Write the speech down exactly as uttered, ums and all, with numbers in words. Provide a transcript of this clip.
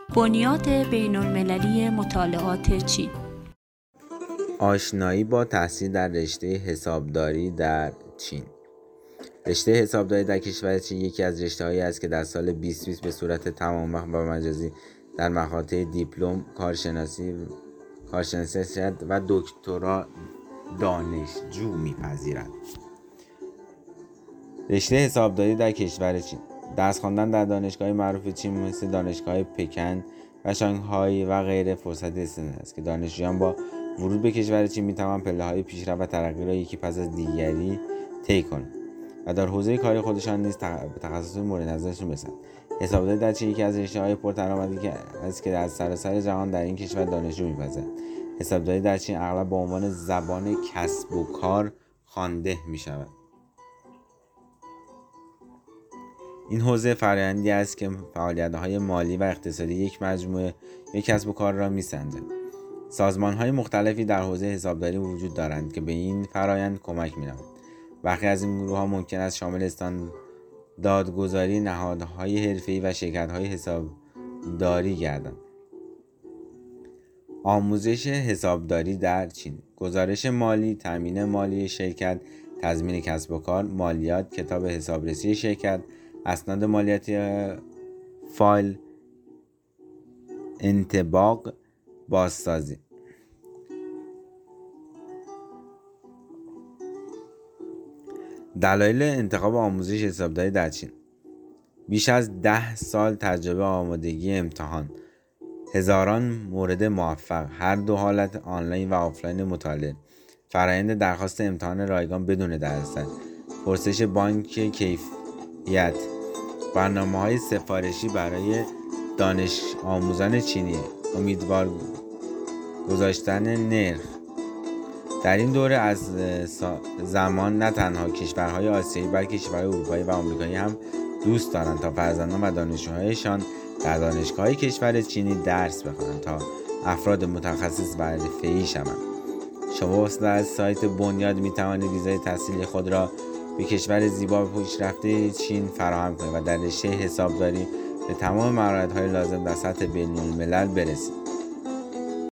بنیاد بین‌المللی مطالعات چین. آشنایی با تحصیل در رشته حسابداری در چین. رشته حسابداری در کشور چین یکی از رشته‌هایی است که در سال بیست بیست به صورت تمام وقت و مجازی در مقاطع دیپلم، کارشناسی، کارشناسی و دکترا دانشجو می‌پذیرد. رشته حسابداری در کشور چین درس خواندن در دانشگاه‌های معروف چین مثل دانشگاه پکن و شانگهای و غیره فرصتی استثنایی است که دانشجویان با ورود به کشور چین می‌توانند پله‌های پیشرفت و ترقی را یکی پس از دیگری طی کنند و در حوزه کاری خودشان نیز به تخصص مورد نظرشان برسند. حسابداری در چین یکی از رشته‌های پرطرفداری است که از سراسر جهان در این کشور دانشجو می‌پذیرد. حسابداری در چین اغلب به عنوان زبان کسب و کار خوانده می‌شود. این حوزه فرآیندی است که فعالیت‌های مالی و اقتصادی یک مجموعه یک کسب و کار را می‌سنجد. سازمان‌های مختلفی در حوزه حسابداری وجود دارند که به این فرآیند کمک می‌نمایند. برخی از این گروه‌ها ممکن است شامل استانداردگذاری، نهادهای حرفه‌ای و شرکت‌های حسابداری گردند. آموزش حسابداری در چین: گزارش مالی، تامین مالی شرکت، تضمین کسب و کار، مالیات، کتاب حسابرسی شرکت، اسناد مالیاتی، فایل، انطباق، بازسازی. دلایل انتخاب آموزش حسابداری در چین: بیش از ده سال تجربه آمادگی امتحان، هزاران مورد موفق، هر دو حالت آنلاین و آفلاین مطالعه، فرآیند درخواست امتحان رایگان بدون دردسر، پرسش بانک کیفیت، برنامه‌های سفارشی برای دانش آموزان چینی، امیدوار گذاشتن نرخ. در این دوره از زمان نه تنها کشورهای آسیایی بلکه کشورهای اروپایی و آمریکایی هم دوست دارند تا فرزندان و دانشجوهایشان در دانشگاه‌های کشور چینی درس بخوانند تا افراد متخصص و حرفه‌ای شوند. شما از سایت بنیاد می‌توانید ویزای تحصیلی خود را به کشور زیبا و پیشرفته چین فراهم کنید و در رشته حسابداری به تمام مهارت‌های لازم در سطح بین‌الملل برسید.